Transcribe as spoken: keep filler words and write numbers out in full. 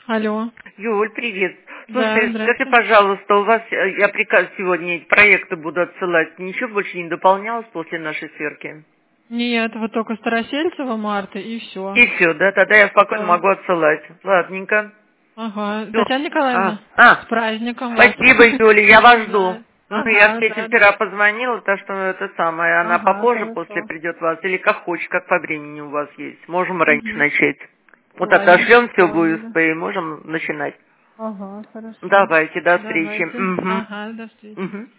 Алло. Юль, привет. Да, Слушай, скажи, пожалуйста, у вас, я приказ сегодня, проекты буду отсылать, ничего больше не дополнялось после нашей сверки? Нет, вот только Старосельцева, Марта, и все. И все, да? Тогда я спокойно Да. могу отсылать. Ладненько. Ага. Всё. Татьяна Николаевна, А, с а, праздником вас. спасибо, Юля, я вас жду. Да. Ну, я Ага, Свете да, вчера да. позвонила, так что это самое, она Ага, попозже после хорошо. придет вас, или как хочешь, как по времени у вас есть. Можем раньше Угу. начать. Вот Ладненько, отошлем все в поняли. ю эс пи и можем начинать. Ага, хорошо. Давайте, до встречи. Давайте. Угу. Ага, до встречи. Угу.